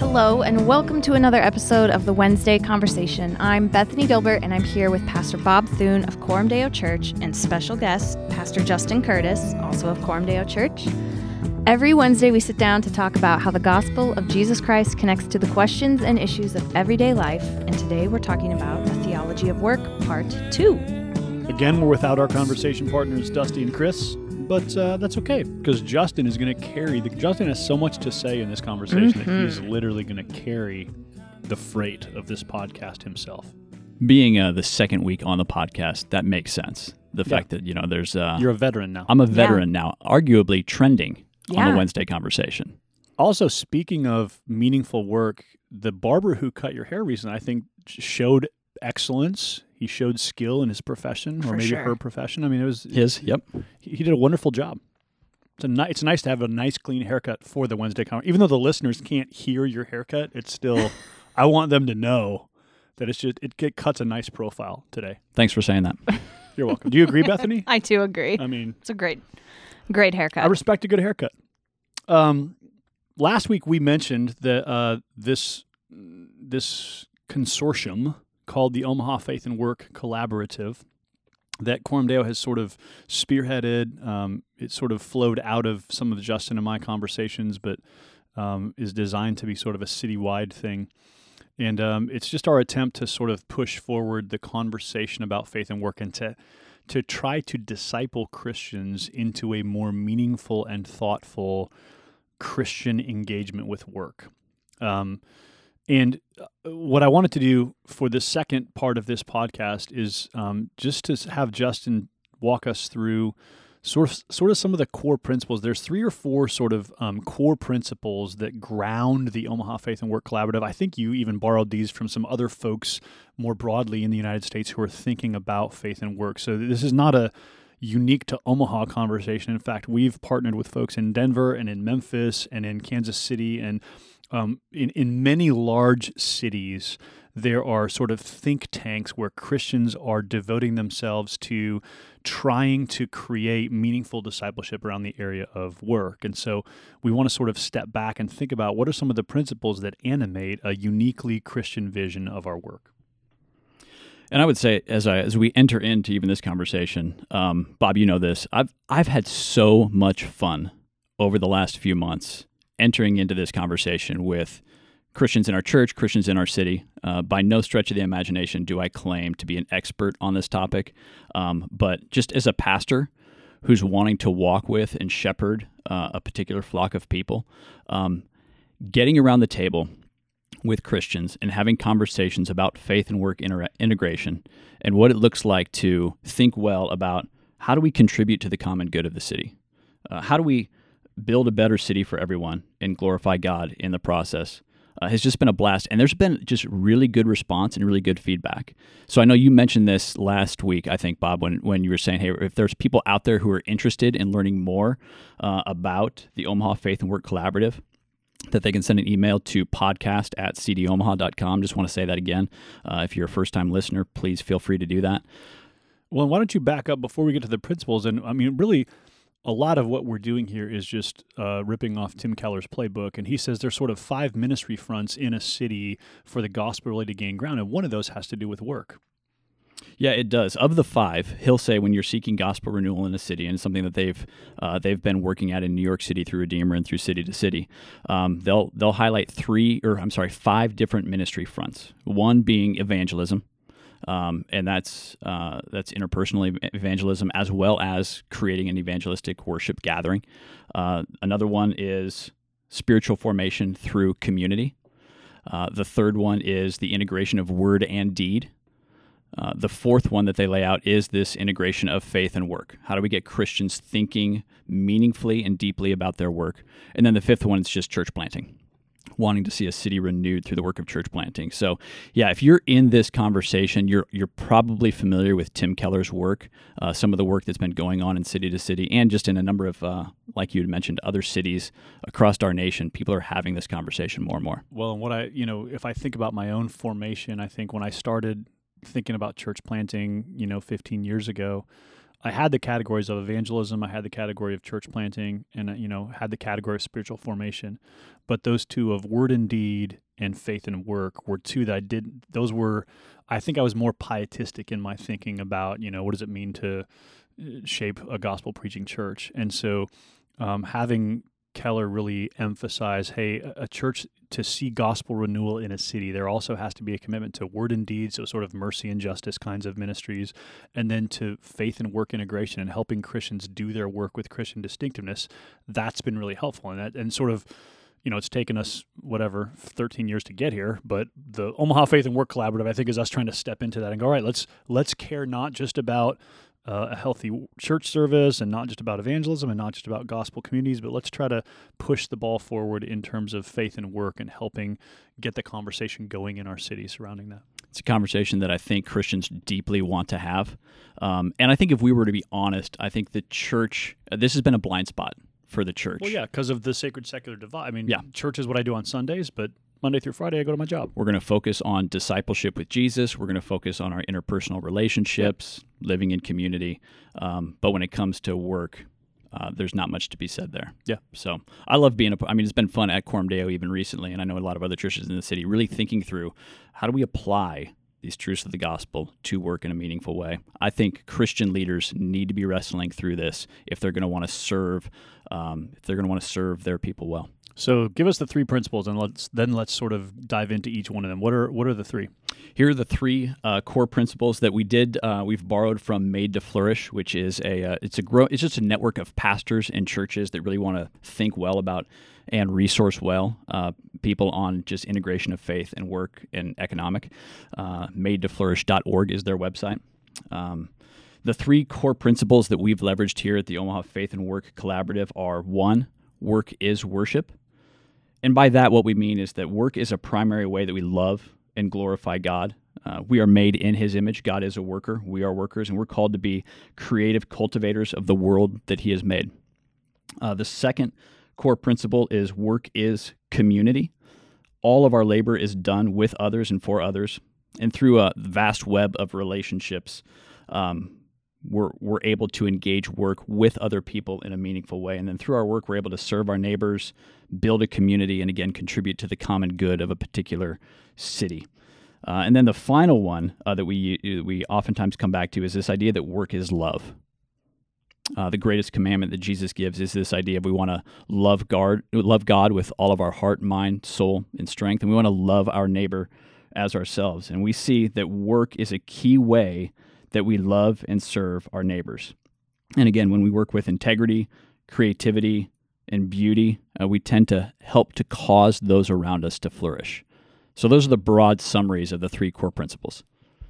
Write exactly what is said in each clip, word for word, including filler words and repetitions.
Hello, and welcome to another episode of the Wednesday Conversation. I'm Bethany Gilbert, and I'm here with Pastor Bob Thune of Coram Deo Church and special guest, Pastor Justin Curtis, also of Coram Deo Church. Every Wednesday, we sit down to talk about how the gospel of Jesus Christ connects to the questions and issues of everyday life, and today we're talking about the theology of work, part two. Again, we're without our conversation partners, Dusty and Chris. But uh, that's okay, because Justin is going to carry, the, Justin has so much to say in this conversation mm-hmm. that he's literally going to carry the freight of this podcast himself. Being uh, the second week on the podcast, that makes sense. The yeah. fact that, you know, there's... Uh, You're a veteran now. I'm a veteran yeah. now, arguably trending yeah. on the Wednesday Conversation. Also, speaking of meaningful work, the barber who cut your hair recently, I think, showed excellence. He showed skill in his profession, or For maybe sure. her profession. I mean, it was his. Yep, he, he did a wonderful job. It's a ni- it's nice to have a nice, clean haircut for the Wednesday conversation. Even though the listeners can't hear your haircut, it's still. I want them to know that it's just it, it cuts a nice profile today. Thanks for saying that. You're welcome. Do you agree, Bethany? I do agree. I mean, it's a great, great haircut. I respect a good haircut. Um, last week we mentioned that uh, this this consortium called the Omaha Faith and Work Collaborative that Coram Deo has sort of spearheaded. Um, it sort of flowed out of some of Justin and my conversations, but um, is designed to be sort of a citywide thing. And um, it's just our attempt to sort of push forward the conversation about faith and work and to, to try to disciple Christians into a more meaningful and thoughtful Christian engagement with work. Um And what I wanted to do for the second part of this podcast is um, just to have Justin walk us through sort of, sort of some of the core principles. There's three or four sort of um, core principles that ground the Omaha Faith and Work Collaborative. I think you even borrowed these from some other folks more broadly in the United States who are thinking about faith and work. So this is not a unique to Omaha conversation. In fact, we've partnered with folks in Denver and in Memphis and in Kansas City and Um, in, in many large cities, there are sort of think tanks where Christians are devoting themselves to trying to create meaningful discipleship around the area of work. And so we want to sort of step back and think about what are some of the principles that animate a uniquely Christian vision of our work. And I would say, as I as we enter into even this conversation, um, Bob, you know this, I've I've had so much fun over the last few months entering into this conversation with Christians in our church, Christians in our city. Uh, by no stretch of the imagination do I claim to be an expert on this topic, um, but just as a pastor who's wanting to walk with and shepherd uh, a particular flock of people, um, getting around the table with Christians and having conversations about faith and work inter- integration and what it looks like to think well about how do we contribute to the common good of the city? Uh, how do we build a better city for everyone and glorify God in the process uh, has just been a blast. And there's been just really good response and really good feedback. So I know you mentioned this last week, I think, Bob, when, when you were saying, hey, if there's people out there who are interested in learning more uh, about the Omaha Faith and Work Collaborative, that they can send an email to podcast at c d omaha dot com. Just want to say that again. Uh, if you're a first-time listener, please feel free to do that. Well, why don't you back up before we get to the principles? And I mean, really, a lot of what we're doing here is just uh, ripping off Tim Keller's playbook, and he says there's sort of five ministry fronts in a city for the gospel really to gain ground, and one of those has to do with work. Yeah, it does. Of the five, he'll say when you're seeking gospel renewal in a city, and it's something that they've uh, they've been working at in New York City through Redeemer and through City to City, um, they'll they'll highlight three, or I'm sorry, five different ministry fronts. One being evangelism. Um, and that's uh, that's interpersonal evangelism as well as creating an evangelistic worship gathering. Uh, another one is spiritual formation through community. Uh, the third one is the integration of word and deed. Uh, the fourth one that they lay out is this integration of faith and work. How do we get Christians thinking meaningfully and deeply about their work? And then the fifth one is just church planting, wanting to see a city renewed through the work of church planting. So, yeah, if you're in this conversation, you're you're probably familiar with Tim Keller's work, uh, some of the work that's been going on in City to City, and just in a number of, uh, like you had mentioned, other cities across our nation. People are having this conversation more and more. Well, and what I, you know, if I think about my own formation, I think when I started thinking about church planting, you know, fifteen years ago, I had the categories of evangelism, I had the category of church planting, and, uh, you know, had the category of spiritual formation. But those two of word and deed and faith and work were two that I did. Those were, I think I was more pietistic in my thinking about, you know, what does it mean to shape a gospel preaching church? And so um, having Keller really emphasize, hey, a church, to see gospel renewal in a city, there also has to be a commitment to word and deed, so sort of mercy and justice kinds of ministries, and then to faith and work integration and helping Christians do their work with Christian distinctiveness. That's been really helpful. And that, and sort of, you know, it's taken us, whatever, thirteen years to get here, but the Omaha Faith and Work Collaborative, I think, is us trying to step into that and go, all right, let's let's care not just about Uh, a healthy church service and not just about evangelism and not just about gospel communities, but let's try to push the ball forward in terms of faith and work and helping get the conversation going in our city surrounding that. It's a conversation that I think Christians deeply want to have. Um, and I think if we were to be honest, I think the church, uh, this has been a blind spot for the church. Well, yeah, because of the sacred secular divide. I mean, yeah. Church is what I do on Sundays, but Monday through Friday, I go to my job. We're going to focus on discipleship with Jesus. We're going to focus on our interpersonal relationships, yep. living in community. Um, but when it comes to work, uh, there's not much to be said there. Yeah. So I love being a, I mean, it's been fun at Coram Deo even recently, and I know a lot of other churches in the city really thinking through how do we apply these truths of the gospel to work in a meaningful way. I think Christian leaders need to be wrestling through this if they're going to want to serve, um, if they're going to want to serve their people well. So give us the three principles, and let's then let's sort of dive into each one of them. What are what are the three? Here are the three uh, core principles that we did. Uh, we've borrowed from Made to Flourish, which is a uh, it's a grow it's just a network of pastors and churches that really want to think well about and resource well uh, people on just integration of faith and work and economic. Uh, made to flourish dot org is their website. Um, the three core principles that we've leveraged here at the Omaha Faith and Work Collaborative are: one, work is worship. And by that, what we mean is that work is a primary way that we love and glorify God. Uh, we are made in His image. God is a worker. We are workers, and we're called to be creative cultivators of the world that He has made. Uh, the second core principle is work is community. All of our labor is done with others and for others, and through a vast web of relationships, um, we're we're able to engage work with other people in a meaningful way. And then through our work, we're able to serve our neighbors, build a community, and again, contribute to the common good of a particular city. Uh, and then the final one uh, that we we oftentimes come back to is this idea that work is love. Uh, the greatest commandment that Jesus gives is this idea of we want to love God, love God with all of our heart, mind, soul, and strength, and we want to love our neighbor as ourselves. And we see that work is a key way that we love and serve our neighbors. And again, when we work with integrity, creativity, and beauty, uh, we tend to help to cause those around us to flourish. So those are the broad summaries of the three core principles.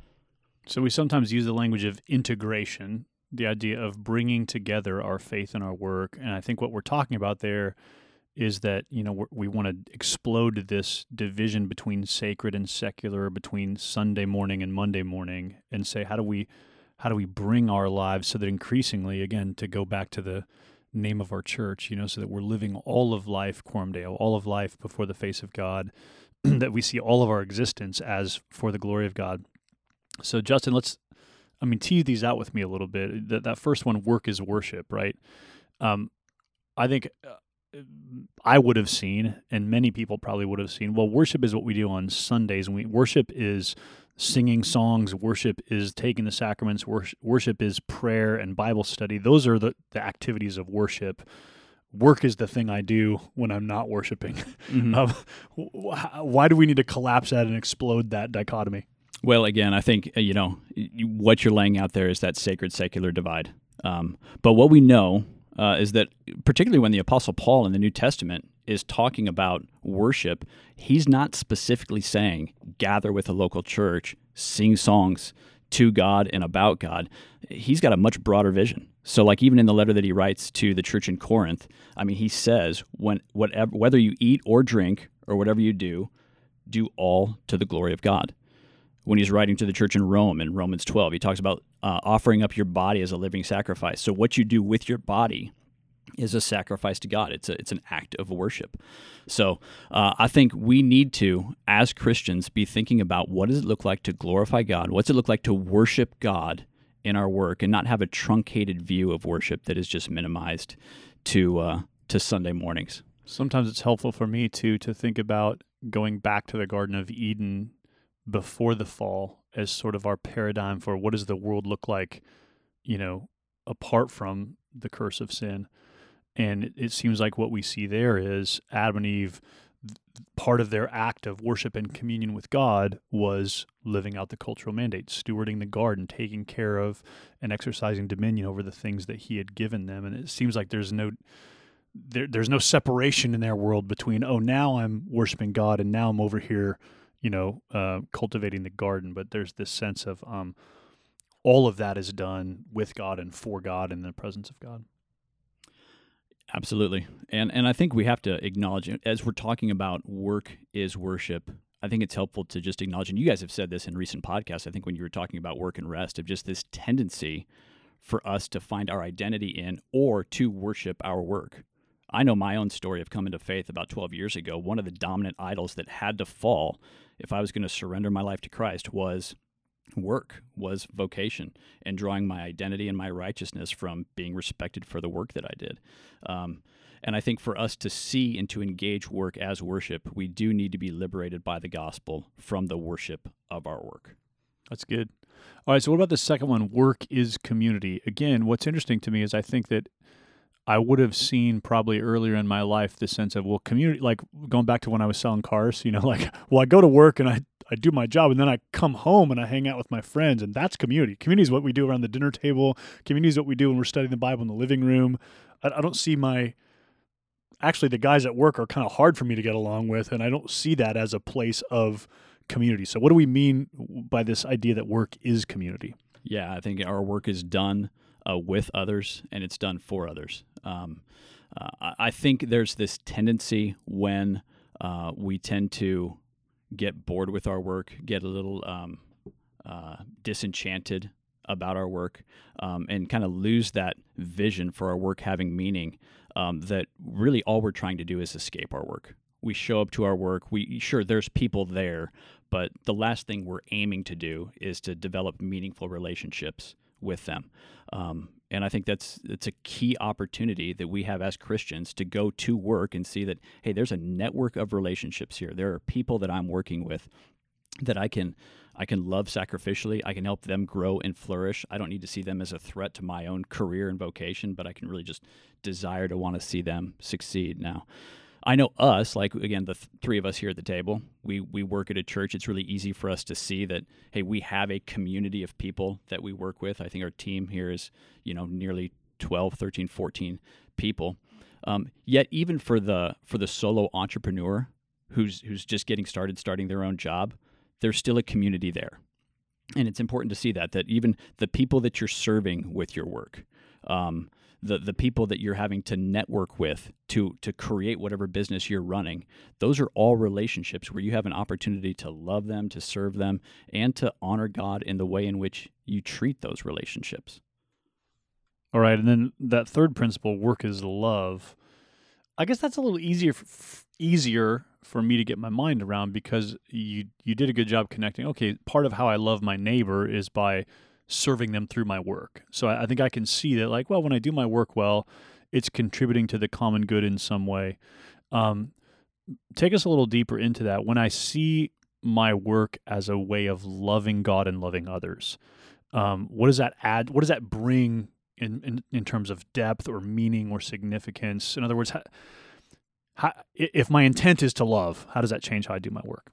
So we sometimes use the language of integration, the idea of bringing together our faith and our work. And I think what we're talking about there is that, you know, we're, we want to explode this division between sacred and secular, between Sunday morning and Monday morning, and say, how do we how do we bring our lives so that increasingly, again, to go back to the name of our church, you know, so that we're living all of life, Coram Deo, all of life before the face of God, that we see all of our existence as for the glory of God. So, Justin, let's, I mean, tease these out with me a little bit. That, that first one, work is worship, right? Um, I think... Uh, I would have seen, and many people probably would have seen, well, worship is what we do on Sundays. And we worship is singing songs. Worship is taking the sacraments. Worship, worship is prayer and Bible study. Those are the, the activities of worship. Work is the thing I do when I'm not worshiping. Mm-hmm. um, why do we need to collapse that and explode that dichotomy? Well, again, I think, you know, what you're laying out there is that sacred-secular divide. Um, but what we know Uh, is that particularly when the Apostle Paul in the New Testament is talking about worship, he's not specifically saying gather with a local church, sing songs to God and about God. He's got a much broader vision. So like even in the letter that he writes to the church in Corinth, I mean, he says, when whatever, whether you eat or drink or whatever you do, do all to the glory of God. When he's writing to the church in Rome, in Romans twelve, he talks about uh, offering up your body as a living sacrifice. So what you do with your body is a sacrifice to God. It's a, it's an act of worship. So uh, I think we need to, as Christians, be thinking about what does it look like to glorify God? What's it look like to worship God in our work and not have a truncated view of worship that is just minimized to uh, to Sunday mornings. Sometimes it's helpful for me too to think about going back to the Garden of Eden before the fall as sort of our paradigm for what does the world look like, you know, apart from the curse of sin. And it, it seems like what we see there is Adam and Eve, part of their act of worship and communion with God was living out the cultural mandate, stewarding the garden, taking care of and exercising dominion over the things that he had given them. And it seems like there's no there, there's no separation in their world between, oh, now I'm worshiping God and now I'm over here, you know, uh, cultivating the garden. But there's this sense of um, all of that is done with God and for God in the presence of God. Absolutely. And and I think we have to acknowledge, as we're talking about work is worship, I think it's helpful to just acknowledge, and you guys have said this in recent podcasts, I think when you were talking about work and rest, of just this tendency for us to find our identity in or to worship our work. I know my own story of coming to faith about twelve years ago. One of the dominant idols that had to fall if I was going to surrender my life to Christ was work, was vocation, and drawing my identity and my righteousness from being respected for the work that I did. Um, and I think for us to see and to engage work as worship, we do need to be liberated by the gospel from the worship of our work. That's good. All right, so what about the second one? Work is community. Again, what's interesting to me is I think that I would have seen probably earlier in my life the sense of, well, community, like going back to when I was selling cars, you know, like, well, I go to work and I, I do my job and then I come home and I hang out with my friends, and that's community. Community is what we do around the dinner table. Community is what we do when we're studying the Bible in the living room. I, I don't see my, actually the guys at work are kind of hard for me to get along with, and I don't see that as a place of community. So what do we mean by this idea that work is community? Yeah, I think our work is done uh, with others and it's done for others. Um, uh, I think there's this tendency when uh, we tend to get bored with our work, get a little um, uh, disenchanted about our work, um, and kind of lose that vision for our work having meaning, um, that really all we're trying to do is escape our work. We show up to our work. We sure, there's people there, but the last thing we're aiming to do is to develop meaningful relationships with them. Um, and I think that's it's a key opportunity that we have as Christians to go to work and see that, hey, there's a network of relationships here. There are people that I'm working with that I can I can love sacrificially. I can help them grow and flourish. I don't need to see them as a threat to my own career and vocation, but I can really just desire to want to see them succeed. Now, I know us, like, again, the th- three of us here at the table, we we work at a church. It's really easy for us to see that, hey, we have a community of people that we work with. I think our team here is, you know, nearly twelve, thirteen, fourteen people. Um, yet even for the for the solo entrepreneur who's who's just getting started, starting their own job, there's still a community there. And it's important to see that, that even the people that you're serving with your work, um, the the people that you're having to network with to to create whatever business you're running, those are all relationships where you have an opportunity to love them, to serve them, and to honor God in the way in which you treat those relationships. All right, and then that third principle, work is love. I guess that's a little easier f- easier for me to get my mind around, because you you did a good job connecting. Okay, part of how I love my neighbor is by serving them through my work. So I, I think I can see that, like, well, when I do my work well, it's contributing to the common good in some way. Um, take us a little deeper into that. When I see my work as a way of loving God and loving others, um, what does that add? What does that bring in, in, in terms of depth or meaning or significance? In other words, how, how, if my intent is to love, how does that change how I do my work?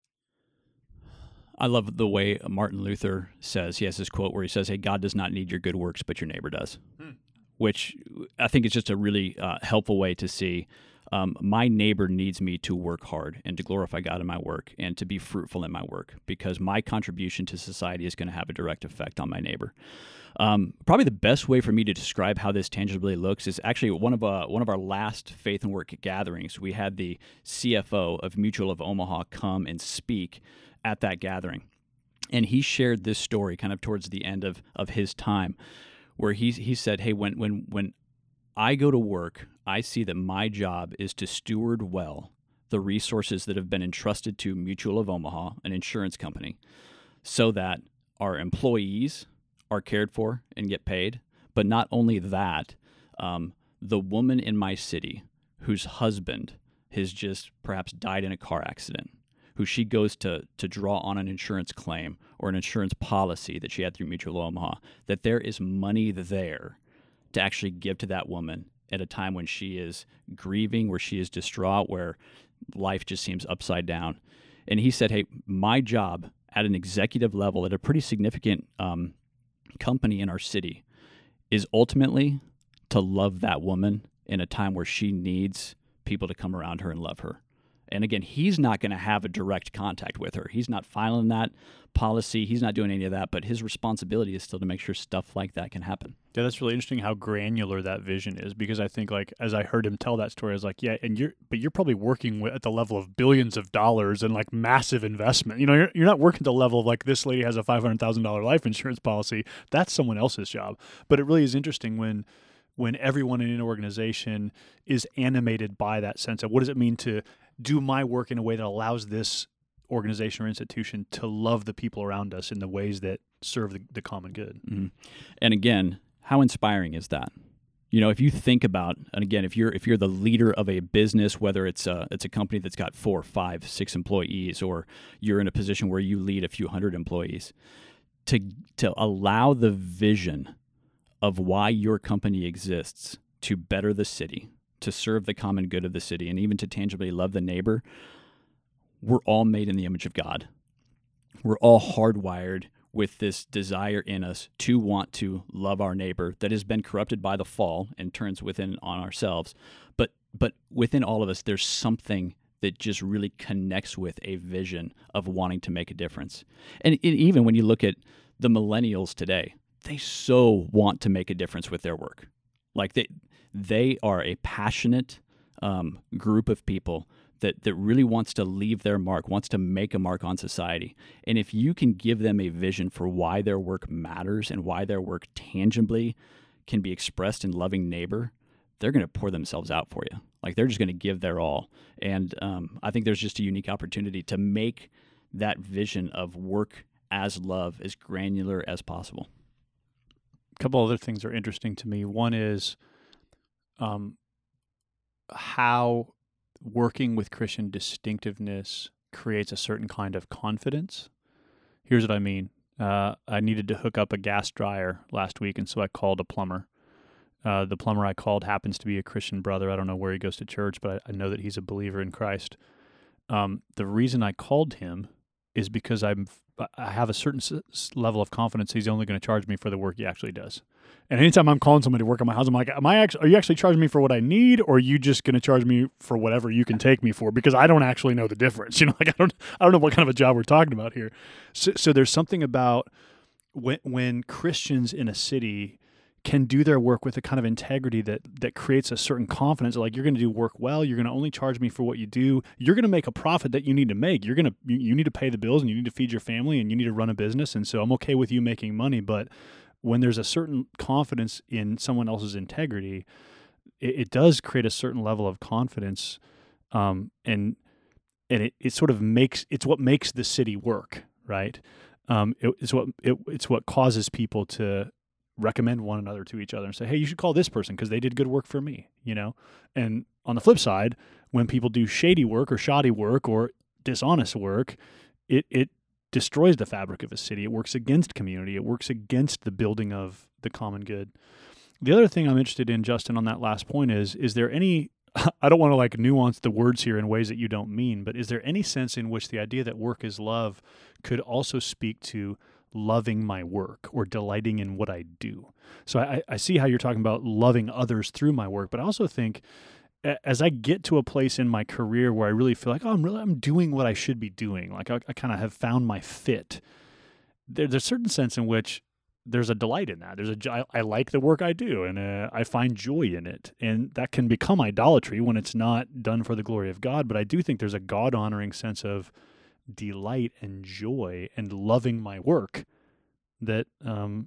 I love the way Martin Luther says, he has this quote where he says, hey, God does not need your good works, but your neighbor does, hmm. which I think is just a really uh, helpful way to see um, my neighbor needs me to work hard and to glorify God in my work and to be fruitful in my work, because my contribution to society is going to have a direct effect on my neighbor. Um, probably the best way for me to describe how this tangibly looks is actually one of uh, one of our last Faith and Work gatherings. We had the C F O of Mutual of Omaha come and speak at that gathering. And he shared this story kind of towards the end of, of his time, where he he said, hey, when when when I go to work, I see that my job is to steward well the resources that have been entrusted to Mutual of Omaha, an insurance company, so that our employees are cared for and get paid. But not only that, um, the woman in my city whose husband has just perhaps died in a car accident, who she goes to to draw on an insurance claim or an insurance policy that she had through Mutual Omaha, that there is money there to actually give to that woman at a time when she is grieving, where she is distraught, where life just seems upside down. And he said, hey, my job at an executive level at a pretty significant um, company in our city is ultimately to love that woman in a time where she needs people to come around her and love her. And again, he's not going to have a direct contact with her. He's not filing that policy. He's not doing any of that, but his responsibility is still to make sure stuff like that can happen. Yeah, that's really interesting how granular that vision is, because I think, like, as I heard him tell that story, I was like, yeah, and you're, but you're probably working with, at the level of billions of dollars and like massive investment. You know, you're, you're not working at the level of like, this lady has a five hundred thousand dollars life insurance policy. That's someone else's job. But it really is interesting when, when everyone in an organization is animated by that sense of what does it mean to do my work in a way that allows this organization or institution to love the people around us in the ways that serve the, the common good. Mm-hmm. And again, how inspiring is that? You know, if you think about, and again, if you're if you're the leader of a business, whether it's a it's a company that's got four, five, six employees, or you're in a position where you lead a few hundred employees, to to allow the vision of why your company exists to better the city, to serve the common good of the city, and even to tangibly love the neighbor, we're all made in the image of God. We're all hardwired with this desire in us to want to love our neighbor that has been corrupted by the fall and turns within on ourselves. But but within all of us, there's something that just really connects with a vision of wanting to make a difference. And it, even when you look at the millennials today, they so want to make a difference with their work. Like they they are a passionate um, group of people that, that really wants to leave their mark, wants to make a mark on society. And if you can give them a vision for why their work matters and why their work tangibly can be expressed in loving neighbor, they're going to pour themselves out for you. Like they're just going to give their all. And um, I think there's just a unique opportunity to make that vision of work as love as granular as possible. A couple other things are interesting to me. One is um, how working with Christian distinctiveness creates a certain kind of confidence. Here's what I mean. Uh, I needed to hook up a gas dryer last week, and so I called a plumber. Uh, the plumber I called happens to be a Christian brother. I don't know where he goes to church, but I, I know that he's a believer in Christ. Um, the reason I called him is because I'm I have a certain s- level of confidence he's only going to charge me for the work he actually does. And anytime I'm calling somebody to work on my house, I'm like, am I actually, are you actually charging me for what I need, or are you just going to charge me for whatever you can take me for? Because I don't actually know the difference. You know, like I don't I don't know what kind of a job we're talking about here. So, so there's something about when when Christians in a city can do their work with a kind of integrity that that creates a certain confidence. Like, you're going to do work well. You're going to only charge me for what you do. You're going to make a profit that you need to make. You're going to you, you need to pay the bills, and you need to feed your family, and you need to run a business. And so I'm okay with you making money. But when there's a certain confidence in someone else's integrity, it, it does create a certain level of confidence, um, and and it, it sort of makes it's what makes the city work, right? Um, it, it's what it, it's what causes people to recommend one another to each other and say, hey, you should call this person because they did good work for me, you know? And on the flip side, when people do shady work or shoddy work or dishonest work, it, it destroys the fabric of a city. It works against community. It works against the building of the common good. The other thing I'm interested in, Justin, on that last point is, is there any, I don't want to like nuance the words here in ways that you don't mean, but is there any sense in which the idea that work is love could also speak to loving my work or delighting in what I do? So I, I see how you're talking about loving others through my work, but I also think as I get to a place in my career where I really feel like, oh, I'm really, I'm doing what I should be doing. Like I, I kind of have found my fit. There, there's a certain sense in which there's a delight in that. There's a, I, I like the work I do, and uh, I find joy in it. And that can become idolatry when it's not done for the glory of God. But I do think there's a God-honoring sense of delight and joy and loving my work that um,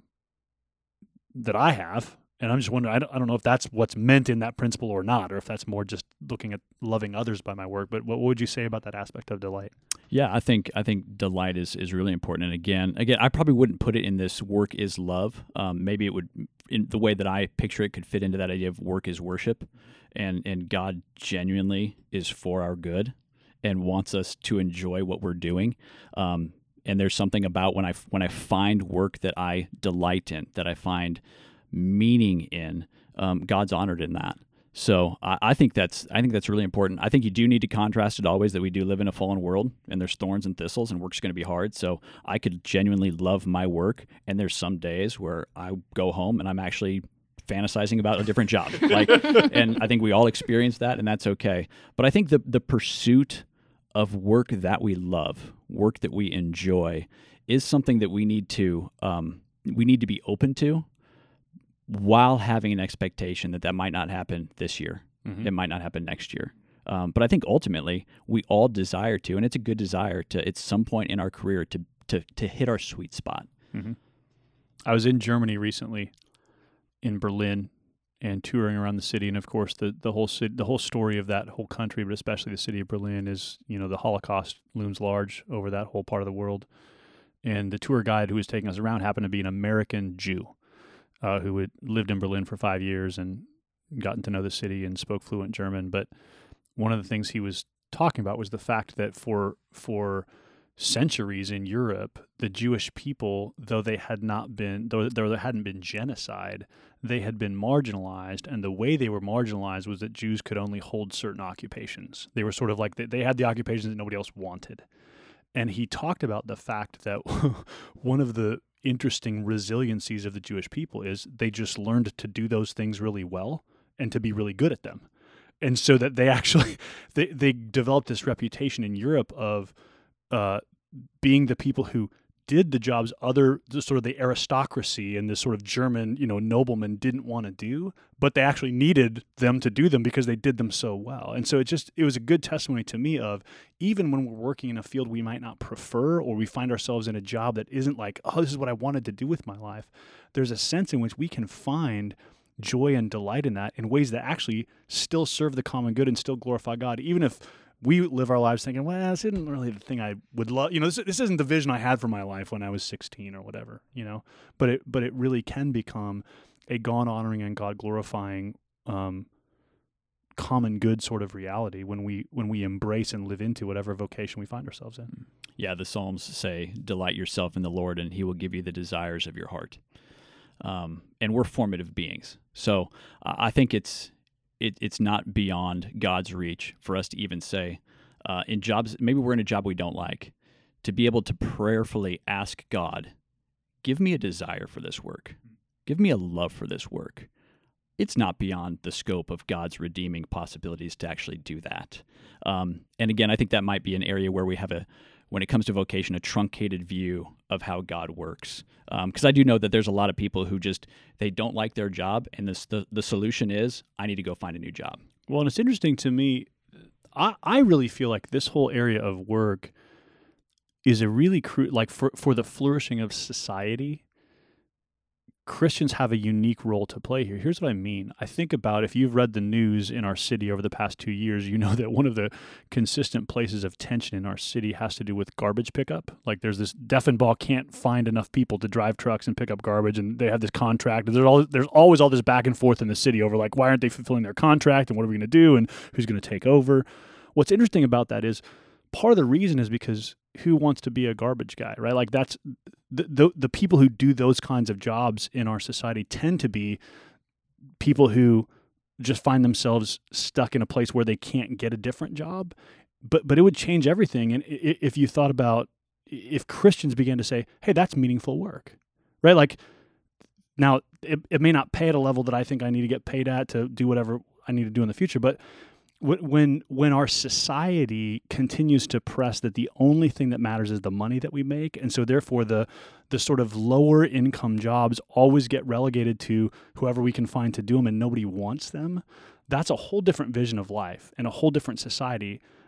that I have. And I'm just wondering, I don't, I don't know if that's what's meant in that principle or not, or if that's more just looking at loving others by my work. But what would you say about that aspect of delight? Yeah, I think I think delight is, is really important. And again, again, I probably wouldn't put it in this work is love. Um, maybe it would, in the way that I picture it, could fit into that idea of work is worship, and and God genuinely is for our good and wants us to enjoy what we're doing. Um, and there's something about when I when I find work that I delight in, that I find meaning in, um, God's honored in that. So I, I think that's I think that's really important. I think you do need to contrast it always that we do live in a fallen world and there's thorns and thistles and work's going to be hard. So I could genuinely love my work, and there's some days where I go home and I'm actually fantasizing about a different job. Like, and I think we all experience that, and that's okay. But I think the the pursuit of work that we love, work that we enjoy, is something that we need to um, we need to be open to, while having an expectation that that might not happen this year. Mm-hmm. It might not happen next year. Um, but I think ultimately we all desire to, and it's a good desire to, at some point in our career, to to to hit our sweet spot. Mm-hmm. I was in Germany recently, in Berlin, and touring around the city, and of course the the whole city, the whole story of that whole country, but especially the city of Berlin, is, you know, the Holocaust looms large over that whole part of the world. And the tour guide who was taking us around happened to be an American Jew. Uh, who had lived in Berlin for five years and gotten to know the city and spoke fluent German. But one of the things he was talking about was the fact that for for centuries in Europe, the Jewish people, though they had not been, though, though there hadn't been genocide, they had been marginalized. And the way they were marginalized was that Jews could only hold certain occupations. They were sort of like, they, they had the occupations that nobody else wanted. And he talked about the fact that one of the interesting resiliencies of the Jewish people is they just learned to do those things really well and to be really good at them. And so that they actually, they, they developed this reputation in Europe of uh, being the people who did the jobs other, the sort of the aristocracy and this sort of German, you know, noblemen didn't want to do, but they actually needed them to do them because they did them so well. And so it just, it was a good testimony to me of, even when we're working in a field we might not prefer, or we find ourselves in a job that isn't like, oh, this is what I wanted to do with my life, there's a sense in which we can find joy and delight in that in ways that actually still serve the common good and still glorify God, even if we live our lives thinking, well, this isn't really the thing I would love. You know, this, this isn't the vision I had for my life when I was sixteen or whatever, you know, but it, but it really can become a God honoring and God glorifying, um, common good sort of reality when we, when we embrace and live into whatever vocation we find ourselves in. Yeah. The Psalms say, delight yourself in the Lord and he will give you the desires of your heart. Um, and we're formative beings. So uh, I think it's, It, it's not beyond God's reach for us to even say, uh, in jobs, maybe we're in a job we don't like, to be able to prayerfully ask God, give me a desire for this work. Give me a love for this work. It's not beyond the scope of God's redeeming possibilities to actually do that. Um, and again, I think that might be an area where we have a, when it comes to vocation, a truncated view of how God works. Because um, I do know that there's a lot of people who just, they don't like their job, and this, the, the solution is, I need to go find a new job. Well, and it's interesting to me, I, I really feel like this whole area of work is a really, cru- like for, for the flourishing of society, Christians have a unique role to play here. Here's what I mean. I think about, if you've read the news in our city over the past two years, you know that one of the consistent places of tension in our city has to do with garbage pickup. Like, there's this, Deffenbaugh can't find enough people to drive trucks and pick up garbage, and they have this contract. There's all, there's always all this back and forth in the city over, like, why aren't they fulfilling their contract, and what are we going to do, and who's going to take over? What's interesting about that is, part of the reason is because who wants to be a garbage guy, right? Like, that's the, the the people who do those kinds of jobs in our society tend to be people who just find themselves stuck in a place where they can't get a different job. But but it would change everything. And if you thought about, if Christians began to say, hey, that's meaningful work, right? Like, now it, it may not pay at a level that I think I need to get paid at to do whatever I need to do in the future, but when when our society continues to press that the only thing that matters is the money that we make, and so therefore the the sort of lower income jobs always get relegated to whoever we can find to do them, and nobody wants them, that's a whole different vision of life and a whole different society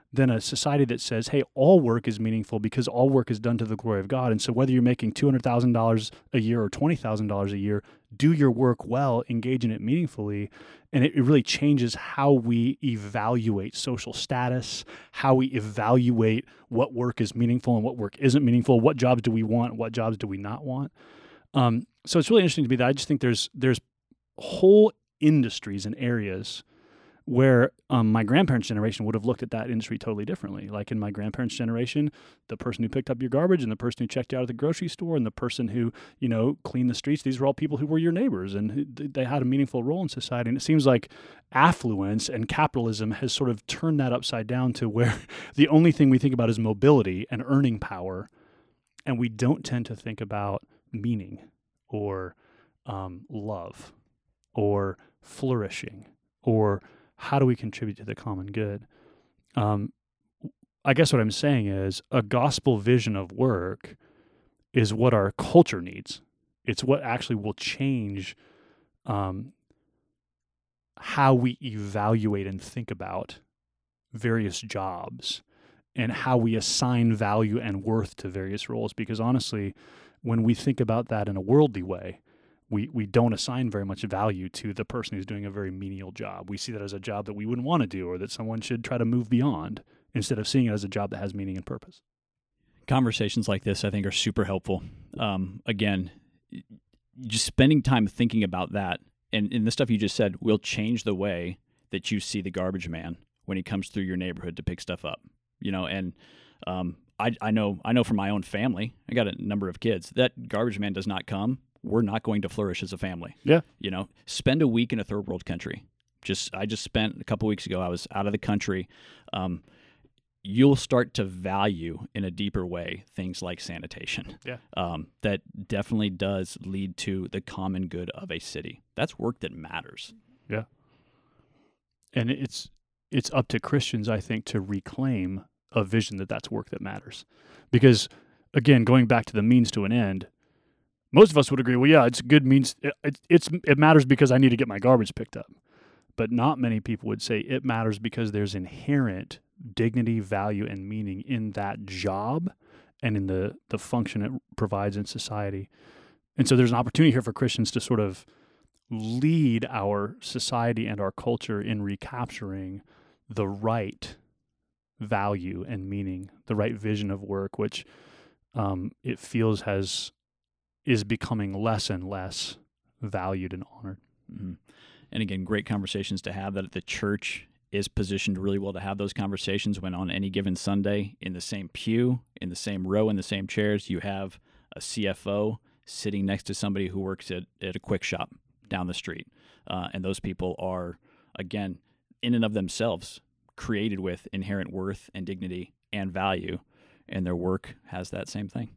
than a society that says, hey, all work is meaningful because all work is done to the glory of God. And so whether you're making two hundred thousand dollars a year or twenty thousand dollars a year, do your work well, engage in it meaningfully. And it, it really changes how we evaluate social status, how we evaluate what work is meaningful and what work isn't meaningful, what jobs do we want, what jobs do we not want. Um, so it's really interesting to me that I just think there's there's whole industries and areas where um, my grandparents' generation would have looked at that industry totally differently. Like in my grandparents' generation, the person who picked up your garbage and the person who checked you out at the grocery store and the person who, you know, cleaned the streets, these were all people who were your neighbors and who, they had a meaningful role in society. And it seems like affluence and capitalism has sort of turned that upside down to where the only thing we think about is mobility and earning power, and we don't tend to think about meaning or um, love or flourishing or how do we contribute to the common good? Um, I guess what I'm saying is a gospel vision of work is what our culture needs. It's what actually will change um, how we evaluate and think about various jobs and how we assign value and worth to various roles. Because honestly, when we think about that in a worldly way, We we don't assign very much value to the person who's doing a very menial job. We see that as a job that we wouldn't want to do or that someone should try to move beyond instead of seeing it as a job that has meaning and purpose. Conversations like this, I think, are super helpful. Um, again, just spending time thinking about that and, and the stuff you just said will change the way that you see the garbage man when he comes through your neighborhood to pick stuff up. You know, and um, I, I know I know from my own family, I got a number of kids, that garbage man does not come, we're not going to flourish as a family. Yeah. You know, spend a week in a third world country. Just, I just spent a couple weeks ago, I was out of the country. Um, you'll start to value in a deeper way things like sanitation. Yeah. Um, that definitely does lead to the common good of a city. That's work that matters. Yeah. And it's, it's up to Christians, I think, to reclaim a vision that that's work that matters. Because again, going back to the means to an end, most of us would agree, well, yeah, it's good means, it, it's it matters because I need to get my garbage picked up. But not many people would say it matters because there's inherent dignity, value, and meaning in that job and in the, the function it provides in society. And so there's an opportunity here for Christians to sort of lead our society and our culture in recapturing the right value and meaning, the right vision of work, which um, it feels has... is becoming less and less valued and honored. Mm-hmm. And again, great conversations to have, that the church is positioned really well to have those conversations when on any given Sunday in the same pew, in the same row, in the same chairs, you have a C F O sitting next to somebody who works at, at a quick shop down the street. Uh, and those people are, again, in and of themselves, created with inherent worth and dignity and value, and their work has that same thing.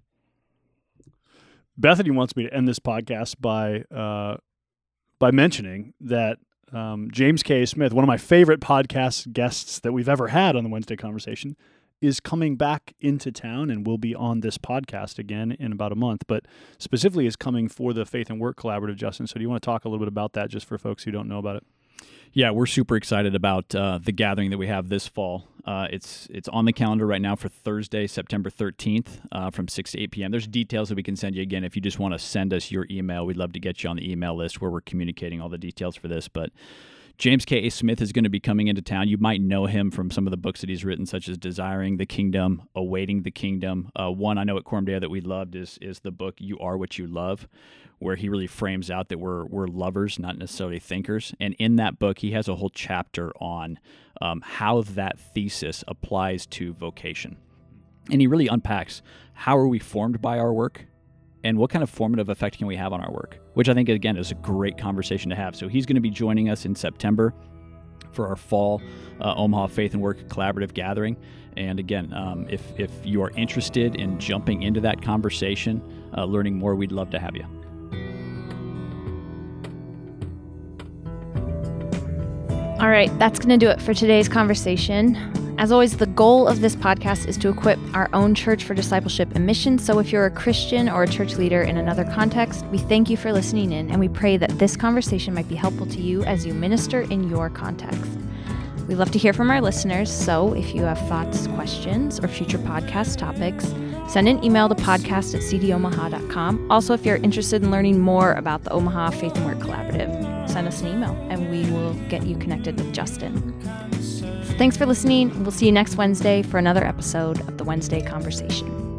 Bethany wants me to end this podcast by uh, by mentioning that um, James K. Smith, one of my favorite podcast guests that we've ever had on the Wednesday Conversation, is coming back into town and will be on this podcast again in about a month, but specifically is coming for the Faith and Work Collaborative, Justin. So do you want to talk a little bit about that just for folks who don't know about it? Yeah, we're super excited about uh, the gathering that we have this fall. Uh, it's it's on the calendar right now for Thursday, September thirteenth uh, from six to eight p.m. There's details that we can send you. Again, if you just want to send us your email, we'd love to get you on the email list where we're communicating all the details for this. But James K. A. Smith is going to be coming into town. You might know him from some of the books that he's written, such as Desiring the Kingdom, Awaiting the Kingdom. Uh, one I know at Quorum Deo that we loved is is the book You Are What You Love, where he really frames out that we're we're lovers, not necessarily thinkers. And in that book, he has a whole chapter on um, how that thesis applies to vocation. And he really unpacks how are we formed by our work and what kind of formative effect can we have on our work, which I think, again, is a great conversation to have. So he's going to be joining us in September for our fall uh, Omaha Faith and Work Collaborative Gathering. And again, um, if, if you are interested in jumping into that conversation, uh, learning more, we'd love to have you. All right, that's going to do it for today's conversation. As always, the goal of this podcast is to equip our own church for discipleship and mission. So if you're a Christian or a church leader in another context, we thank you for listening in, and we pray that this conversation might be helpful to you as you minister in your context. We love to hear from our listeners, so if you have thoughts, questions, or future podcast topics, send an email to podcast at c d omaha dot com. Also, if you're interested in learning more about the Omaha Faith and Work Collaborative, send us an email and we will get you connected with Justin. So thanks for listening. We'll see you next Wednesday for another episode of the Wednesday Conversation.